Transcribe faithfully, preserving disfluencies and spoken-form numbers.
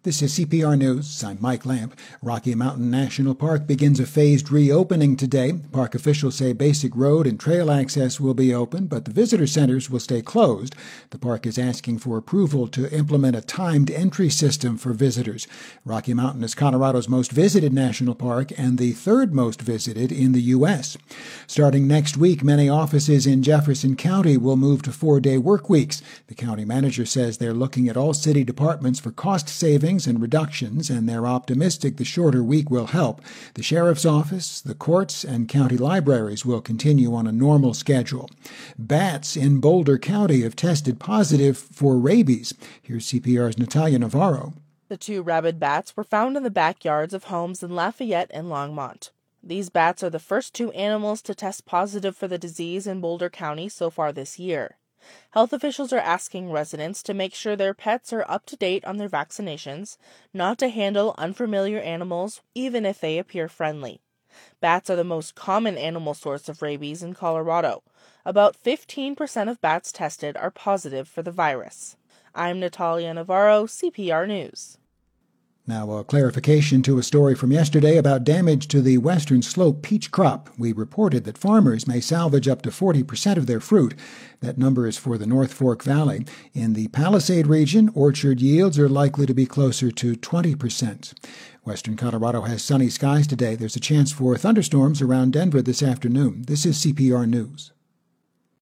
This is C P R News. I'm Mike Lamp. Rocky Mountain National Park begins a phased reopening today. Park officials say basic road and trail access will be open, but the visitor centers will stay closed. The park is asking for approval to implement a timed entry system for visitors. Rocky Mountain is Colorado's most visited national park and the third most visited in the U S. Starting next week, many offices in Jefferson County will move to four-day work weeks. The county manager says they're looking at all city departments for cost savings and reductions, and they're optimistic the shorter week will help. The sheriff's office, the courts, and county libraries will continue on a normal schedule. Bats in Boulder County have tested positive for rabies. Here's C P R's Natalia Navarro. The two rabid bats were found in the backyards of homes in Lafayette and Longmont. These bats are the first two animals to test positive for the disease in Boulder County so far this year. Health officials are asking residents to make sure their pets are up to date on their vaccinations, not to handle unfamiliar animals, even if they appear friendly. Bats are the most common animal source of rabies in Colorado. About fifteen percent of bats tested are positive for the virus. I'm Natalia Navarro, C P R News. Now, a clarification to a story from yesterday about damage to the Western Slope peach crop. We reported that farmers may salvage up to forty percent of their fruit. That number is for the North Fork Valley. In the Palisade region, orchard yields are likely to be closer to twenty percent. Western Colorado has sunny skies today. There's a chance for thunderstorms around Denver this afternoon. This is C P R News.